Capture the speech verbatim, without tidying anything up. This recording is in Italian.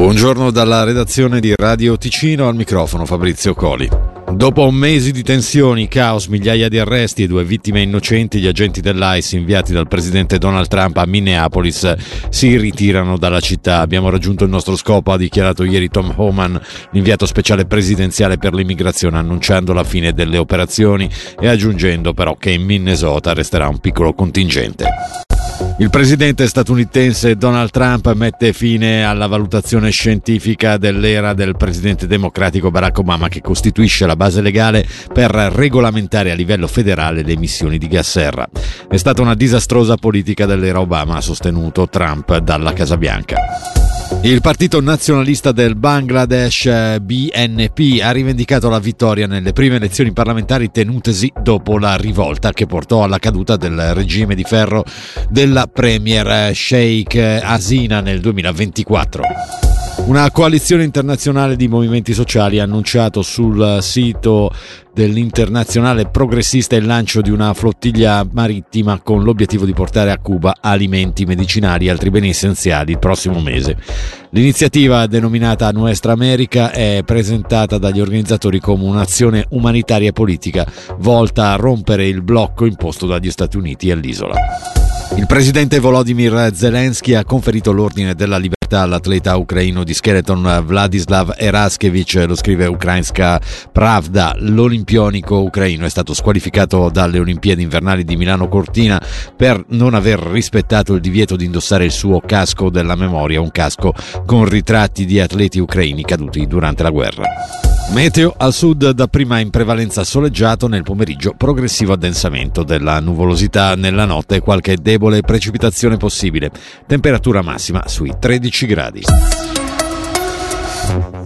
Buongiorno dalla redazione di Radio Ticino, al microfono Fabrizio Coli. Dopo mesi di tensioni, caos, migliaia di arresti e due vittime innocenti, gli agenti dell'I C E inviati dal presidente Donald Trump a Minneapolis si ritirano dalla città. Abbiamo raggiunto il nostro scopo, ha dichiarato ieri Tom Homan, l'inviato speciale presidenziale per l'immigrazione, annunciando la fine delle operazioni e aggiungendo però che in Minnesota resterà un piccolo contingente. Il presidente statunitense Donald Trump mette fine alla valutazione scientifica dell'era del presidente democratico Barack Obama, che costituisce la base legale per regolamentare a livello federale le emissioni di gas serra. È stata una disastrosa politica dell'era Obama, ha sostenuto Trump dalla Casa Bianca. Il partito nazionalista del Bangladesh, B N P, ha rivendicato la vittoria nelle prime elezioni parlamentari tenutesi dopo la rivolta che portò alla caduta del regime di ferro della premier Sheikh Hasina nel duemilaventiquattro. Una coalizione internazionale di movimenti sociali ha annunciato sul sito dell'Internazionale Progressista il lancio di una flottiglia marittima con l'obiettivo di portare a Cuba alimenti, medicinali e altri beni essenziali il prossimo mese. L'iniziativa, denominata Nuestra America, è presentata dagli organizzatori come un'azione umanitaria e politica volta a rompere il blocco imposto dagli Stati Uniti all'isola. Il presidente Volodymyr Zelensky ha conferito l'ordine della libertà all'atleta ucraino di skeleton Vladislav Eraskevich, lo scrive Ukrainska Pravda. L'olimpionico ucraino è stato squalificato dalle Olimpiadi invernali di Milano Cortina per non aver rispettato il divieto di indossare il suo casco della memoria, un casco con ritratti di atleti ucraini caduti durante la guerra. Meteo: al sud dapprima in prevalenza soleggiato, nel pomeriggio progressivo addensamento della nuvolosità, nella notte qualche debole precipitazione possibile, temperatura massima sui tredici gradi.